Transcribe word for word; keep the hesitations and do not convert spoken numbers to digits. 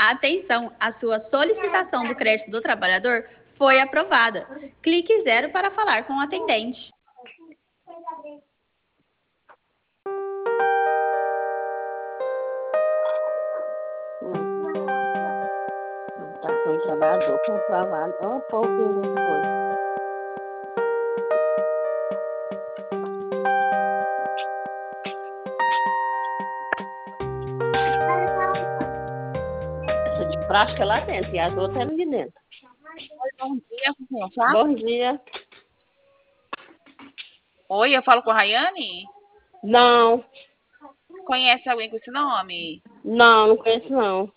Atenção, a sua solicitação do crédito do trabalhador foi aprovada. Clique zero para falar com o atendente. Tá com o trabalhador comprovado. Ó, pouquinho depois. Essa de prática é lá dentro e as outras eram de dentro. Oi, bom dia, com quem eu falo? Bom dia. Oi, eu falo com a Rayane? Não, Conhece alguém com esse nome? não, não conheço não.